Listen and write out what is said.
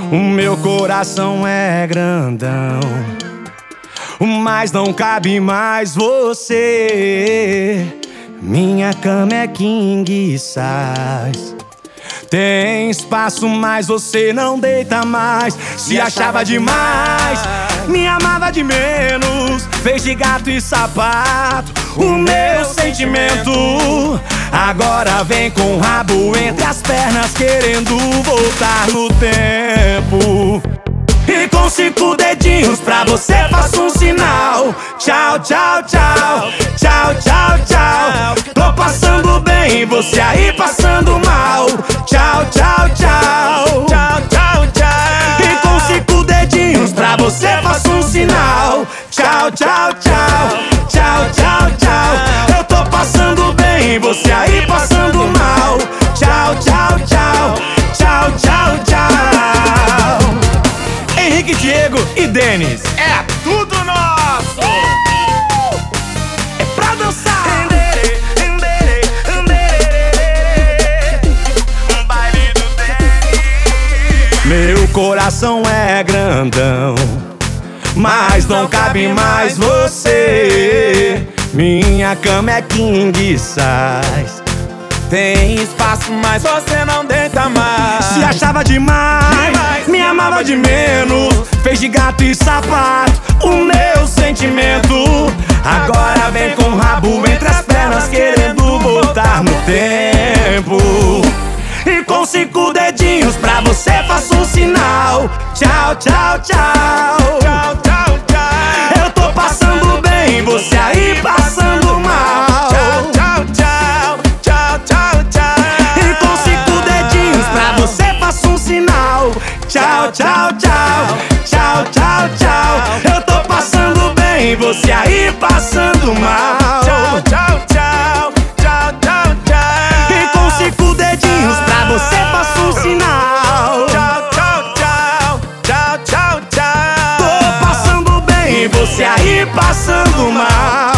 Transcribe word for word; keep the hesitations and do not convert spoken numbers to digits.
O meu coração é grandão, mas não cabe mais você. Minha cama é king size, tem espaço, mas você não deita mais. Se achava demais, me amava de menos, fez de gato e sapato o meu sentimento. Agora vem com o rabo entre as pernas, querendo voltar no tempo. E com cinco dedinhos pra você faço um sinal. Tchau, tchau, tchau, tchau, tchau, tchau. Tô passando bem, você aí passando mal. Tchau, tchau, tchau, tchau, tchau, tchau. E com cinco dedinhos pra você faço um sinal. Tchau, tchau, tchau, tchau, tchau, tchau. Eu tô passando bem, você aí passando mal. Tchau, tchau, tchau, tchau, tchau, tchau. Henrique, Diego e Denis, É tudo nosso! é pra dançar. Um baile do Denis. Meu coração é grandão, mas não cabe mais você. Minha cama é king size, Tem espaço, mas você não deita mais. se achava demais, me amava de menos, fez de gato e sapato o meu sentimento. Agora vem com o rabo entre as pernas, querendo voltar no tempo. E com cinco dedinhos pra você faço um sinal. Tchau, tchau, tchau, Tchau, tchau, tchau. eu tô passando bem, você aí passando mal. Tchau, tchau, tchau, tchau, tchau, tchau. E com cinco dedinhos pra você faço um sinal. Tchau, tchau, tchau, tchau, tchau, tchau. Eu tô passando bem, você aí passando mal. Tchau, tchau, tchau, tchau, tchau, tchau. E com cinco dedinhos pra você faço um sinal. Tchau, tchau, tchau, tchau, tchau, tchau. Tô passando bem, você aí passando mal.